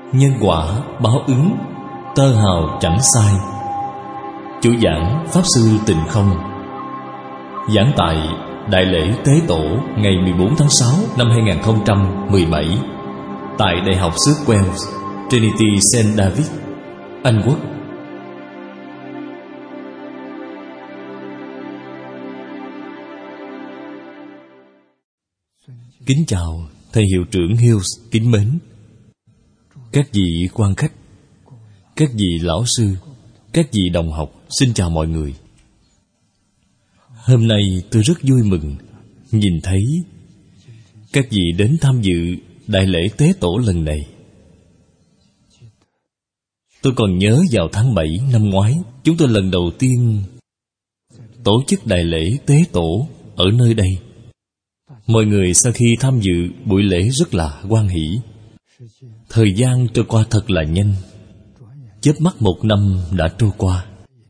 Nhân quả báo ứng, tơ hào chẳng sai. Chủ giảng Pháp Sư Tịnh Không. Giảng tại Đại lễ Tế Tổ ngày 14 tháng 6 năm 2017 tại Đại học xứ Wales, Trinity St. David, Anh Quốc. Kính chào Thầy Hiệu trưởng Hughes kính mến, các vị quan khách, các vị lão sư, các vị đồng học, xin chào mọi người. Hôm nay tôi rất vui mừng nhìn thấy các vị đến tham dự Đại lễ Tế Tổ lần này. Tôi còn nhớ vào tháng 7 năm ngoái, chúng tôi lần đầu tiên tổ chức Đại lễ Tế Tổ ở nơi đây. Mọi người sau khi tham dự buổi lễ rất là hoan hỷ. Thời gian trôi qua thật là nhanh, chớp mắt một năm đã trôi qua.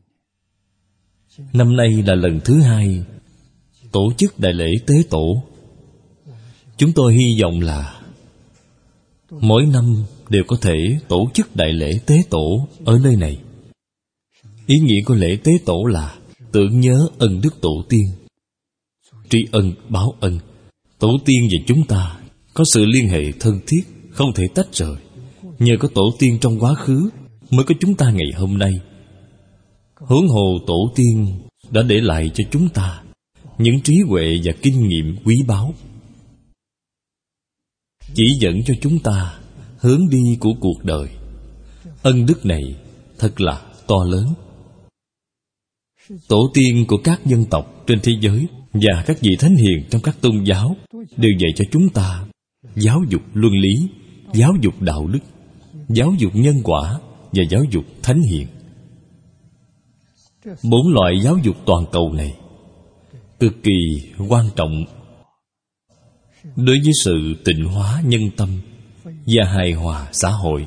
Năm nay là lần thứ 2 tổ chức Đại lễ Tế Tổ. Chúng tôi hy vọng là mỗi năm đều có thể tổ chức Đại lễ Tế Tổ ở nơi này. Ý nghĩa của lễ Tế Tổ là tưởng nhớ ân đức tổ tiên, tri ân báo ân. Tổ tiên và chúng ta có sự liên hệ thân thiết, không thể tách rời. Nhờ có tổ tiên trong quá khứ mới có chúng ta ngày hôm nay. Huống hồ tổ tiên đã để lại cho chúng ta những trí huệ và kinh nghiệm quý báu, chỉ dẫn cho chúng ta hướng đi của cuộc đời. Ân đức này thật là to lớn. Tổ tiên của các dân tộc trên thế giới và các vị thánh hiền trong các tôn giáo đều dạy cho chúng ta giáo dục luân lý, giáo dục đạo đức, giáo dục nhân quả và giáo dục thánh hiền. 4 loại giáo dục toàn cầu này cực kỳ quan trọng đối với sự tịnh hóa nhân tâm và hài hòa xã hội.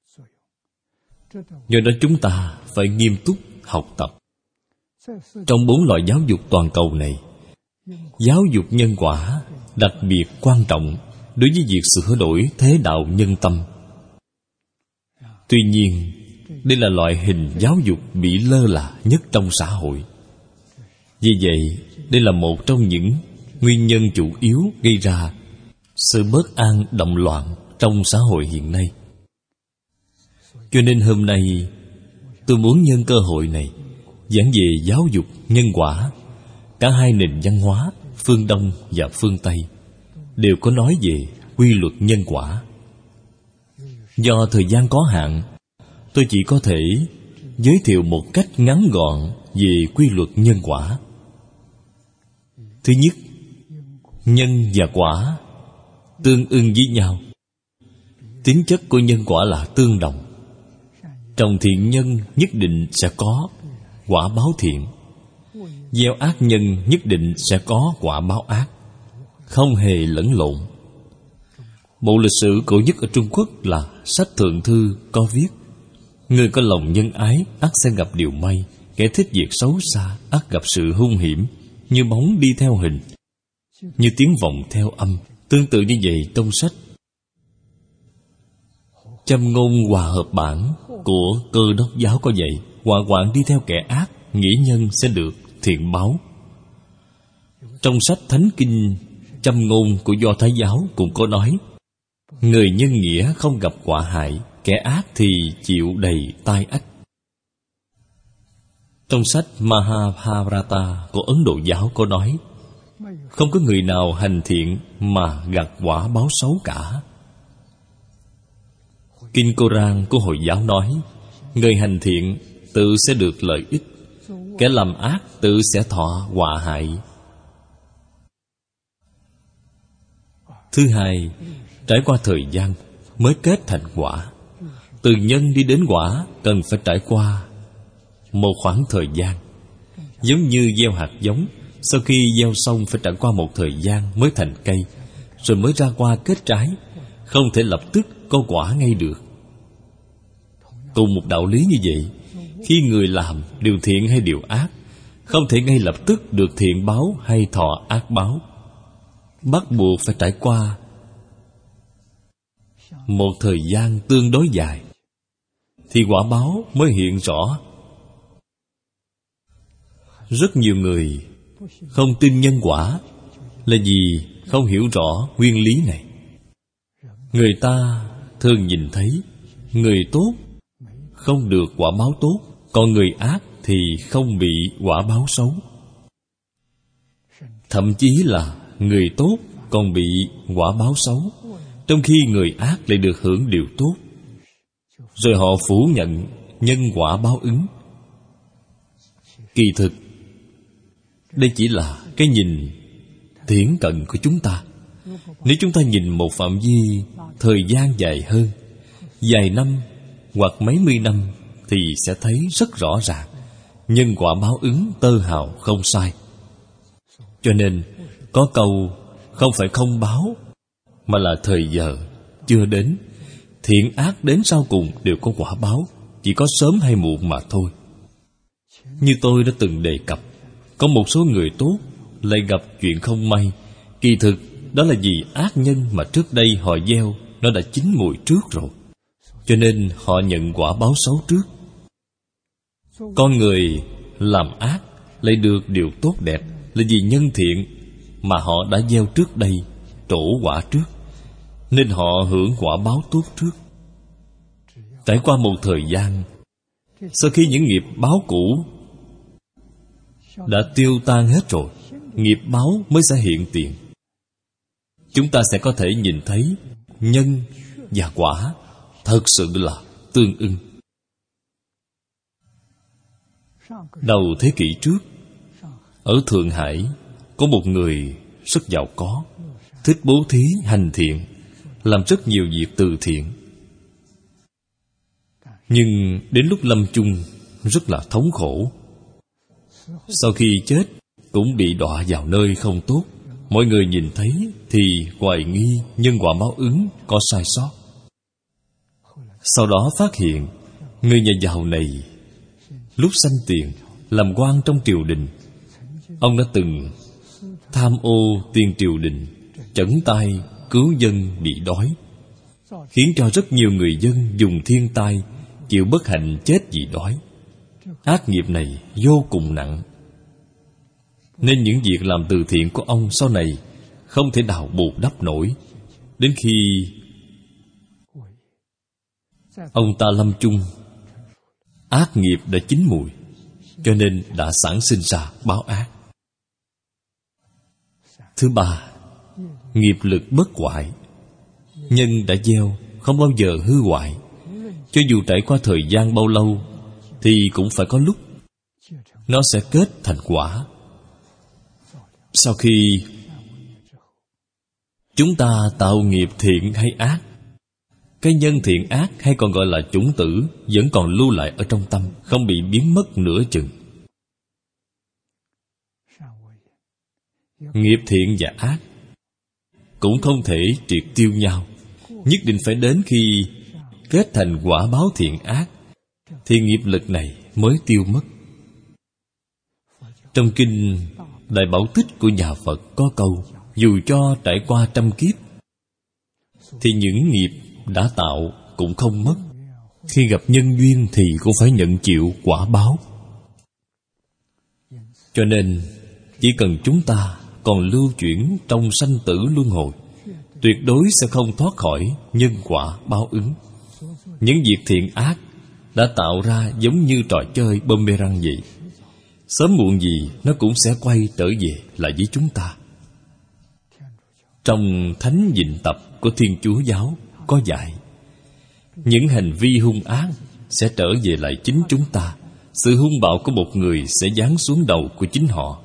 Do đó chúng ta phải nghiêm túc học tập. Trong 4 loại giáo dục toàn cầu này, giáo dục nhân quả đặc biệt quan trọng đối với việc sửa đổi thế đạo nhân tâm. Tuy nhiên, đây là loại hình giáo dục bị lơ là nhất trong xã hội. Vì vậy, đây là một trong những nguyên nhân chủ yếu gây ra sự bất an động loạn trong xã hội hiện nay. Cho nên hôm nay, tôi muốn nhân cơ hội này giảng về giáo dục nhân quả. Cả hai nền văn hóa, phương Đông và phương Tây, đều có nói về quy luật nhân quả. Do thời gian có hạn, tôi chỉ có thể giới thiệu một cách ngắn gọn về quy luật nhân quả. Thứ nhất, nhân và quả tương ưng với nhau. Tính chất của nhân quả là tương đồng. Trồng thiện nhân nhất định sẽ có quả báo thiện, gieo ác nhân nhất định sẽ có quả báo ác, không hề lẫn lộn. Bộ lịch sử cổ nhất ở Trung Quốc là Sách Thượng Thư có viết: người có lòng nhân ái ắt sẽ gặp điều may, kẻ thích việc xấu xa ắt gặp sự hung hiểm. Như bóng đi theo hình, như tiếng vọng theo âm. Tương tự như vậy trong sách Châm ngôn hòa hợp bản của Cơ Đốc giáo có vậy: họa hoạn đi theo kẻ ác, nghĩa nhân sẽ được thiện báo. Trong sách Thánh Kinh Châm ngôn của Do Thái giáo cũng có nói: người nhân nghĩa không gặp họa hại, kẻ ác thì chịu đầy tai ách. Trong sách Mahabharata của Ấn Độ giáo có nói: không có người nào hành thiện mà gặt quả báo xấu cả. Kinh Koran của Hồi giáo nói: người hành thiện tự sẽ được lợi ích, kẻ làm ác tự sẽ thọ họa hại. Thứ hai, trải qua thời gian mới kết thành quả. Từ nhân đi đến quả cần phải trải qua một khoảng thời gian. Giống như gieo hạt giống, sau khi gieo xong phải trải qua một thời gian mới thành cây, rồi mới ra hoa kết trái, không thể lập tức có quả ngay được. Cùng một đạo lý như vậy, khi người làm điều thiện hay điều ác, không thể ngay lập tức được thiện báo hay thọ ác báo. Bắt buộc phải trải qua một thời gian tương đối dài thì quả báo mới hiện rõ. Rất nhiều người không tin nhân quả là vì không hiểu rõ nguyên lý này. Người ta thường nhìn thấy người tốt không được quả báo tốt, còn người ác thì không bị quả báo xấu. Thậm chí là người tốt còn bị quả báo xấu, trong khi người ác lại được hưởng điều tốt. Rồi họ phủ nhận nhân quả báo ứng. Kỳ thực đây chỉ là cái nhìn thiển cận của chúng ta. Nếu chúng ta nhìn một phạm vi thời gian dài hơn, vài năm hoặc mấy mươi năm, thì sẽ thấy rất rõ ràng nhân quả báo ứng tơ hào không sai. Cho nên có câu không phải không báo, mà là thời giờ chưa đến. Thiện ác đến sau cùng đều có quả báo, chỉ có sớm hay muộn mà thôi. Như tôi đã từng đề cập, có một số người tốt lại gặp chuyện không may. Kỳ thực đó là vì ác nhân mà trước đây họ gieo nó đã chín mùi trước rồi, cho nên họ nhận quả báo xấu trước. Con người làm ác lại được điều tốt đẹp là vì nhân thiện mà họ đã gieo trước đây, trổ quả trước, nên họ hưởng quả báo tốt trước. Trải qua một thời gian, sau khi những nghiệp báo cũ đã tiêu tan hết rồi, nghiệp báo mới sẽ hiện tiền. Chúng ta sẽ có thể nhìn thấy nhân và quả thật sự là tương ưng. Đầu thế kỷ trước, ở Thượng Hải có một người rất giàu có, thích bố thí hành thiện, làm rất nhiều việc từ thiện. Nhưng đến lúc lâm chung rất là thống khổ. Sau khi chết cũng bị đọa vào nơi không tốt. Mọi người nhìn thấy thì hoài nghi nhân quả báo ứng có sai sót. Sau đó phát hiện người nhà giàu này lúc sanh tiền làm quan trong triều đình, ông đã từng tham ô tiền triều đình, chẩn tay cứu dân bị đói, khiến cho rất nhiều người dân dùng thiên tai chịu bất hạnh chết vì đói. Ác nghiệp này vô cùng nặng, nên những việc làm từ thiện của ông sau này không thể nào bù đắp nổi. Đến khi ông ta lâm chung, ác nghiệp đã chín mùi, cho nên đã sản sinh ra báo ác. Thứ ba, nghiệp lực bất hoại. Nhân đã gieo không bao giờ hư hoại. Cho dù trải qua thời gian bao lâu thì cũng phải có lúc nó sẽ kết thành quả. Sau khi chúng ta tạo nghiệp thiện hay ác, cái nhân thiện ác hay còn gọi là chủng tử vẫn còn lưu lại ở trong tâm, không bị biến mất nửa chừng. Nghiệp thiện và ác cũng không thể triệt tiêu nhau, nhất định phải đến khi kết thành quả báo thiện ác thì nghiệp lực này mới tiêu mất. Trong kinh Đại Bảo Tích của nhà Phật có câu: dù cho trải qua trăm kiếp thì những nghiệp đã tạo cũng không mất. Khi gặp nhân duyên thì cũng phải nhận chịu quả báo. Cho nên chỉ cần chúng ta còn lưu chuyển trong sanh tử luân hồi, tuyệt đối sẽ không thoát khỏi nhân quả báo ứng. Những việc thiện ác đã tạo ra giống như trò chơi boomerang vậy, sớm muộn gì nó cũng sẽ quay trở về lại với chúng ta. Trong Thánh Dịnh Tập của Thiên Chúa Giáo có dạy, những hành vi hung ác sẽ trở về lại chính chúng ta. Sự hung bạo của một người sẽ giáng xuống đầu của chính họ.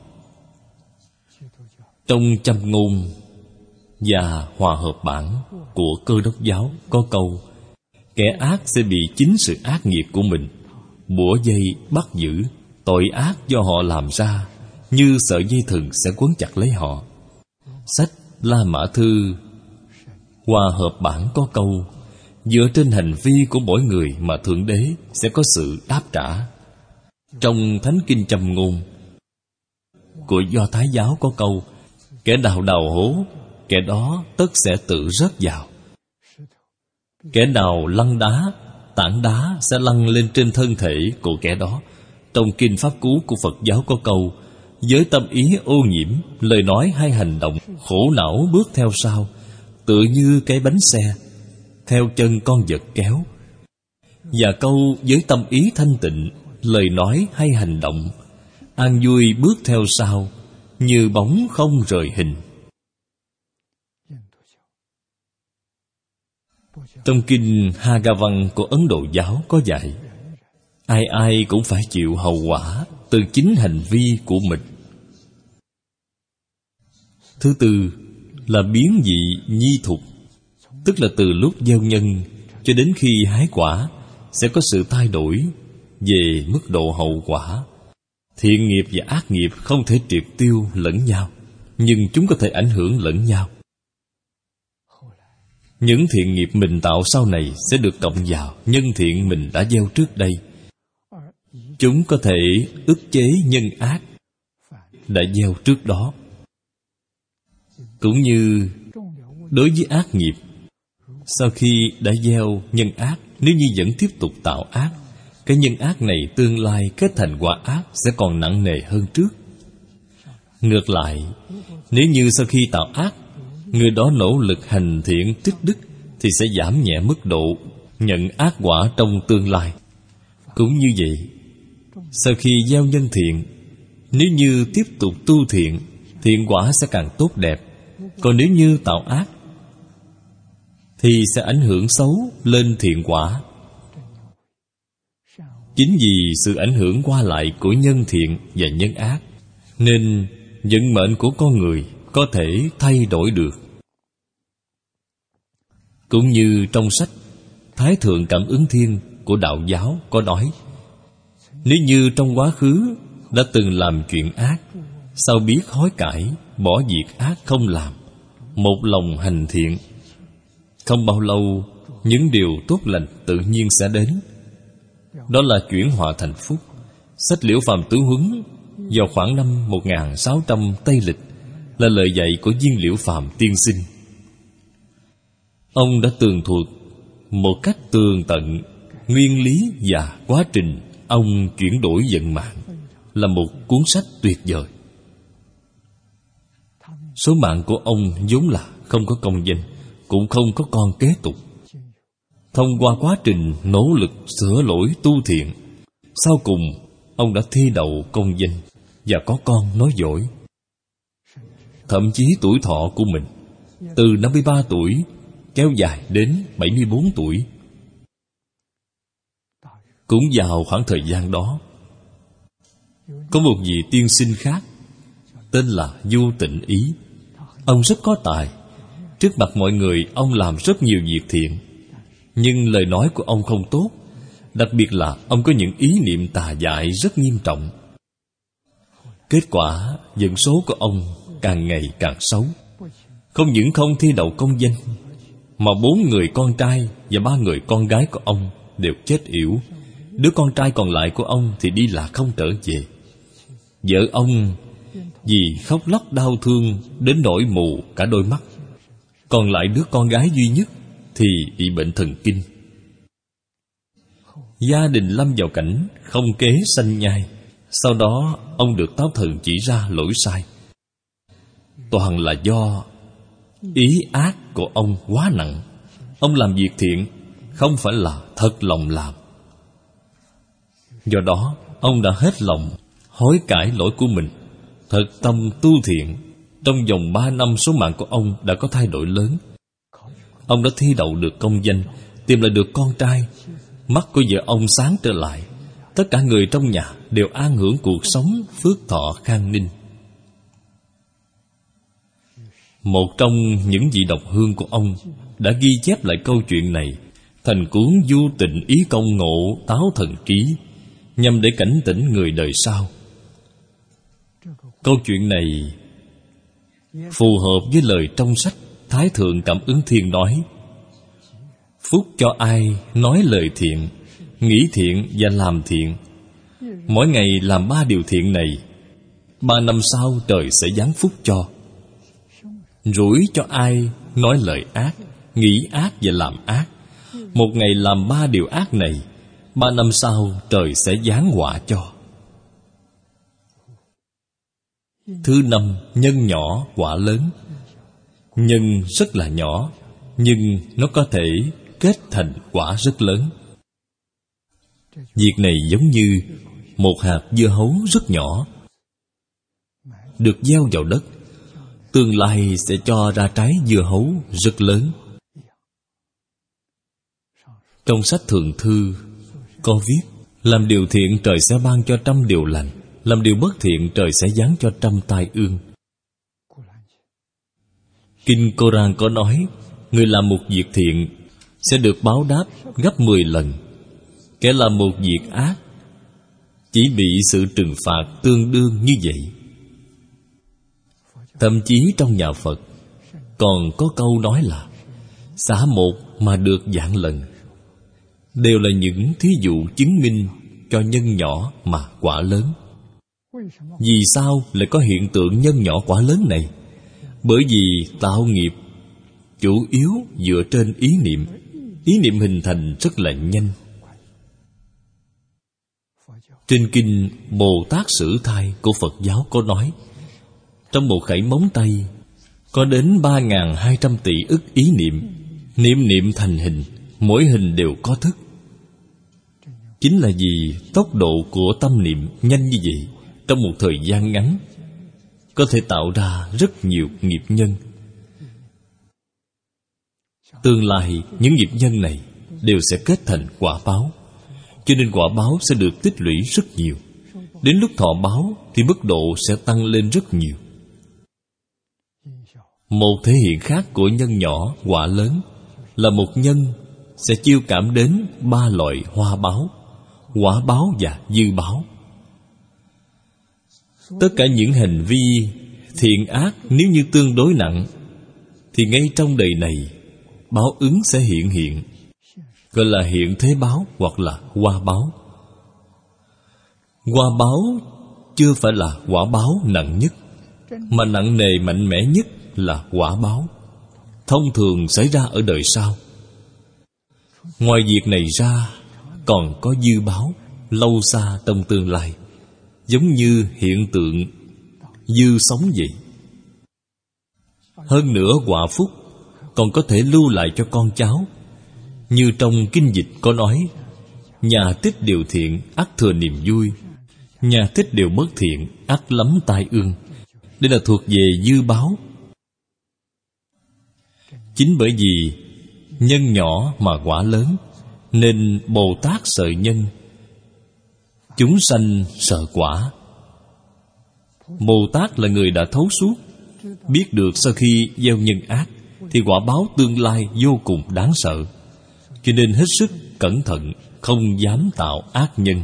Trong Châm Ngôn và Hòa Hợp Bản của Cơ Đốc Giáo có câu: kẻ ác sẽ bị chính sự ác nghiệp của mình bủa dây bắt giữ. Tội ác do họ làm ra như sợi dây thừng sẽ quấn chặt lấy họ. Sách La Mã Thư Hòa Hợp Bản có câu: dựa trên hành vi của mỗi người mà Thượng Đế sẽ có sự đáp trả. Trong Thánh Kinh Châm Ngôn của Do Thái Giáo có câu: kẻ đào hố, kẻ đó tất sẽ tự rớt vào. Kẻ nào lăn đá, tảng đá sẽ lăn lên trên thân thể của kẻ đó. Trong Kinh Pháp Cú của Phật giáo có câu: với tâm ý ô nhiễm, lời nói hay hành động khổ não bước theo sau, tựa như cái bánh xe theo chân con vật kéo. Và câu với tâm ý thanh tịnh, lời nói hay hành động an vui bước theo sau, như bóng không rời hình. Trong Kinh Haga Văn của Ấn Độ giáo có dạy: ai ai cũng phải chịu hậu quả từ chính hành vi của mình. Thứ tư là biến dị nhi thục, tức là từ lúc gieo nhân cho đến khi hái quả sẽ có sự thay đổi về mức độ hậu quả. Thiện nghiệp và ác nghiệp không thể triệt tiêu lẫn nhau, nhưng chúng có thể ảnh hưởng lẫn nhau. Những thiện nghiệp mình tạo sau này sẽ được cộng vào nhân thiện mình đã gieo trước đây. Chúng có thể ức chế nhân ác đã gieo trước đó. Cũng như đối với ác nghiệp, sau khi đã gieo nhân ác, nếu như vẫn tiếp tục tạo ác, cái nhân ác này tương lai kết thành quả ác sẽ còn nặng nề hơn trước. Ngược lại, nếu như sau khi tạo ác, người đó nỗ lực hành thiện tích đức, thì sẽ giảm nhẹ mức độ nhận ác quả trong tương lai. Cũng như vậy, sau khi gieo nhân thiện, nếu như tiếp tục tu thiện, thiện quả sẽ càng tốt đẹp. Còn nếu như tạo ác, thì sẽ ảnh hưởng xấu lên thiện quả. Chính vì sự ảnh hưởng qua lại của nhân thiện và nhân ác, nên vận mệnh của con người có thể thay đổi được. Cũng như trong sách Thái Thượng Cảm Ứng Thiên của Đạo giáo có nói: nếu như trong quá khứ đã từng làm chuyện ác, sau biết hối cải, bỏ việc ác không làm, một lòng hành thiện, không bao lâu những điều tốt lành tự nhiên sẽ đến. Đó là chuyển hóa thành phúc. Sách Liễu Phàm Tứ Huấn vào khoảng năm 1600 Tây Lịch là lời dạy của Viên Liễu Phàm tiên sinh. Ông đã tường thuật một cách tường tận nguyên lý và quá trình ông chuyển đổi vận mạng, là một cuốn sách tuyệt vời. Số mạng của ông vốn là không có công danh, cũng không có con kế tục. Thông qua quá trình nỗ lực sửa lỗi tu thiện, sau cùng ông đã thi đậu công danh và có con nối dõi. Thậm chí tuổi thọ của mình từ 53 tuổi kéo dài đến 74 tuổi. Cũng vào khoảng thời gian đó, có một vị tiên sinh khác tên là Du Tịnh Ý. Ông rất có tài. Trước mặt mọi người, ông làm rất nhiều việc thiện, nhưng lời nói của ông không tốt. Đặc biệt là ông có những ý niệm tà dại rất nghiêm trọng. Kết quả, vận số của ông càng ngày càng xấu. Không những không thi đậu công danh, mà 4 người con trai và 3 người con gái của ông đều chết yểu. Đứa con trai còn lại của ông thì đi lạc không trở về. Vợ ông vì khóc lóc đau thương đến nỗi mù cả đôi mắt. Còn lại đứa con gái duy nhất thì bị bệnh thần kinh. Gia đình lâm vào cảnh không kế sanh nhai. Sau đó ông được táo thần chỉ ra lỗi sai. Toàn là do ý ác của ông quá nặng. Ông làm việc thiện không phải là thật lòng làm. Do đó ông đã hết lòng hối cải lỗi của mình, thật tâm tu thiện. Trong vòng 3 năm, số mạng của ông đã có thay đổi lớn. Ông đã thi đậu được công danh, tìm lại được con trai. Mắt của vợ ông sáng trở lại. Tất cả người trong nhà đều an hưởng cuộc sống phước thọ khang ninh. Một trong những vị độc hương của ông đã ghi chép lại câu chuyện này thành cuốn Du Tịnh Ý Công Ngộ Táo Thần Ký, nhằm để cảnh tỉnh người đời sau. Câu chuyện này phù hợp với lời trong sách Thái Thượng Cảm Ứng Thiên nói: phúc cho ai nói lời thiện, nghĩ thiện và làm thiện. Mỗi ngày làm 3 điều thiện này, 3 năm sau trời sẽ giáng phúc cho. Rủi cho ai nói lời ác, nghĩ ác và làm ác. một ngày làm 3 điều ác này, 3 năm sau trời sẽ giáng họa cho. Thứ 5, nhân nhỏ quả lớn. Nhân rất là nhỏ, nhưng nó có thể kết thành quả rất lớn. Việc này giống như một hạt dưa hấu rất nhỏ, được gieo vào đất, tương lai sẽ cho ra trái dưa hấu rất lớn. Trong sách Thượng Thư có viết, làm điều thiện trời sẽ ban cho 100 điều lành, làm điều bất thiện trời sẽ giáng cho 100 tai ương. Kinh Koran có nói, người làm một việc thiện sẽ được báo đáp gấp 10 lần. Kẻ làm một việc ác chỉ bị sự trừng phạt tương đương như vậy. Thậm chí trong nhà Phật còn có câu nói là xả một mà được vạn lần. Đều là những thí dụ chứng minh cho nhân nhỏ mà quả lớn. Vì sao lại có hiện tượng nhân nhỏ quả lớn này? Bởi vì tạo nghiệp chủ yếu dựa trên ý niệm. Ý niệm hình thành rất là nhanh. Trên kinh Bồ Tát Sử Thai của Phật giáo có nói, trong một khẩy móng tay có đến 3.200 tỷ ức ý niệm. Niệm niệm thành hình, mỗi hình đều có thức. Chính là vì tốc độ của tâm niệm nhanh như vậy, trong một thời gian ngắn có thể tạo ra rất nhiều nghiệp nhân. Tương lai những nghiệp nhân này đều sẽ kết thành quả báo, cho nên quả báo sẽ được tích lũy rất nhiều. Đến lúc thọ báo thì mức độ sẽ tăng lên rất nhiều. Một thể hiện khác của nhân nhỏ quả lớn là một nhân sẽ chiêu cảm đến 3 loại hoa báo: quả báo và dư báo. Tất cả những hành vi thiện ác nếu như tương đối nặng thì ngay trong đời này báo ứng sẽ hiện, gọi là hiện thế báo hoặc là hoa báo. Hoa báo chưa phải là quả báo nặng nhất, mà nặng nề mạnh mẽ nhất là quả báo thông thường xảy ra ở đời sau. Ngoài việc này ra còn có dư báo lâu xa trong tương lai, giống như hiện tượng dư sống vậy. Hơn nữa quả phúc còn có thể lưu lại cho con cháu. Như trong kinh dịch có nói, nhà tích điều thiện ắt thừa niềm vui, nhà tích điều bất thiện ắt lắm tai ương. Đây là thuộc về dư báo. Chính bởi vì nhân nhỏ mà quả lớn, nên Bồ Tát sợ nhân, chúng sanh sợ quả. Bồ Tát là người đã thấu suốt, biết được sau khi gieo nhân ác thì quả báo tương lai vô cùng đáng sợ, cho nên hết sức cẩn thận, không dám tạo ác nhân.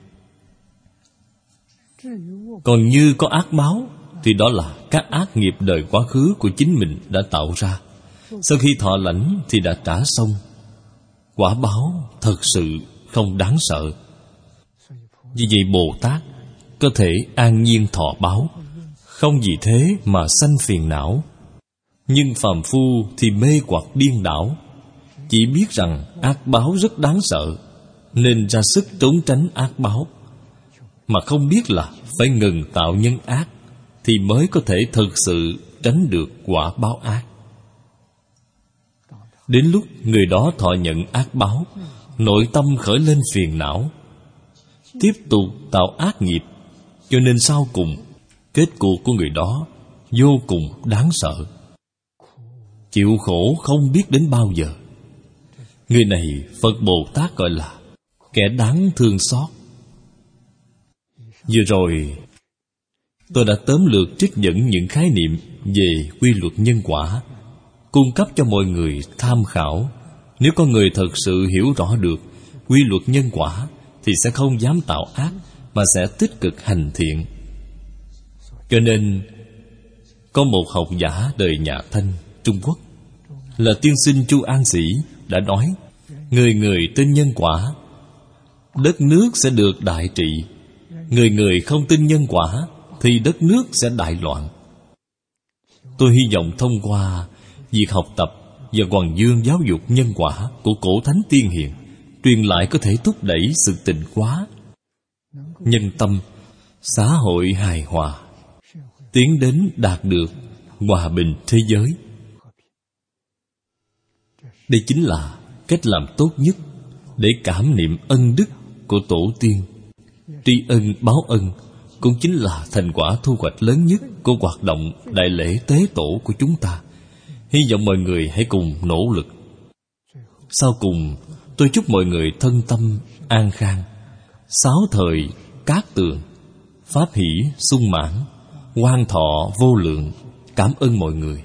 Còn như có ác báo thì đó là các ác nghiệp đời quá khứ của chính mình đã tạo ra, sau khi thọ lãnh thì đã trả xong. Quả báo thật sự không đáng sợ. Vì vậy Bồ Tát có thể an nhiên thọ báo, không vì thế mà sanh phiền não. Nhưng phàm phu thì mê hoặc điên đảo, chỉ biết rằng ác báo rất đáng sợ nên ra sức trốn tránh ác báo, mà không biết là phải ngừng tạo nhân ác thì mới có thể thực sự tránh được quả báo ác. Đến lúc người đó thọ nhận ác báo, nội tâm khởi lên phiền não, tiếp tục tạo ác nghiệp, cho nên sau cùng kết cục của người đó vô cùng đáng sợ, chịu khổ không biết đến bao giờ. Người này Phật Bồ Tát gọi là kẻ đáng thương xót. Vừa rồi tôi đã tóm lược trích dẫn những khái niệm về quy luật nhân quả, cung cấp cho mọi người tham khảo. Nếu có người thật sự hiểu rõ được quy luật nhân quả thì sẽ không dám tạo ác, mà sẽ tích cực hành thiện. Cho nên có một học giả đời nhà Thanh, Trung Quốc, là tiên sinh Chu An Sĩ đã nói: người người tin nhân quả, đất nước sẽ được đại trị. Người người không tin nhân quả thì đất nước sẽ đại loạn. Tôi hy vọng thông qua việc học tập và Hoàng Dương giáo dục nhân quả của cổ thánh tiên hiền truyền lại có thể thúc đẩy sự tịnh hóa, nhân tâm, xã hội hài hòa, tiến đến đạt được hòa bình thế giới. Đây chính là cách làm tốt nhất để cảm niệm ân đức của tổ tiên. Tri ân báo ân cũng chính là thành quả thu hoạch lớn nhất của hoạt động đại lễ tế tổ của chúng ta. Hy vọng mọi người hãy cùng nỗ lực. Sau cùng, tôi chúc mọi người thân tâm an khang, sáu thời cát tường, pháp hỷ sung mãn, hoan thọ vô lượng. Cảm ơn mọi người.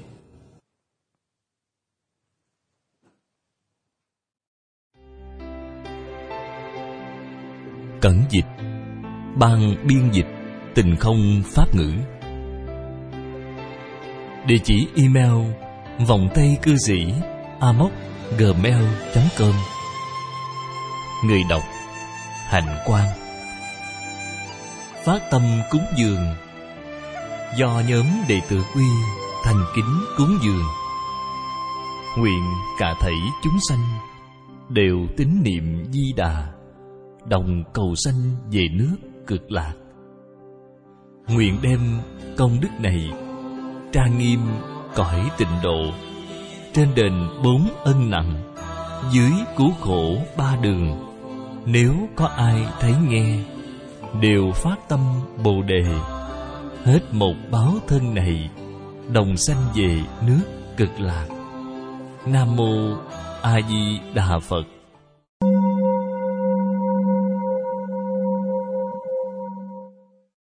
Cẩn dịch, ban biên dịch Tình Không Pháp Ngữ. Địa chỉ email vòng tay cư sĩ amos@gmail.com. Người đọc Hạnh Quang. Phát tâm cúng dường do nhóm đệ tử Quy thành kính cúng dường. Nguyện cả thảy chúng sanh đều tín niệm Di Đà, đồng cầu sanh về nước Cực Lạc. Nguyện đem công đức này trang nghiêm cõi tịnh độ, trên đền 4 ân nặng, dưới cứu khổ 3 đường. Nếu có ai thấy nghe, đều phát tâm Bồ Đề, hết một báo thân này, đồng sanh về nước Cực Lạc. Nam mô A Di Đà Phật.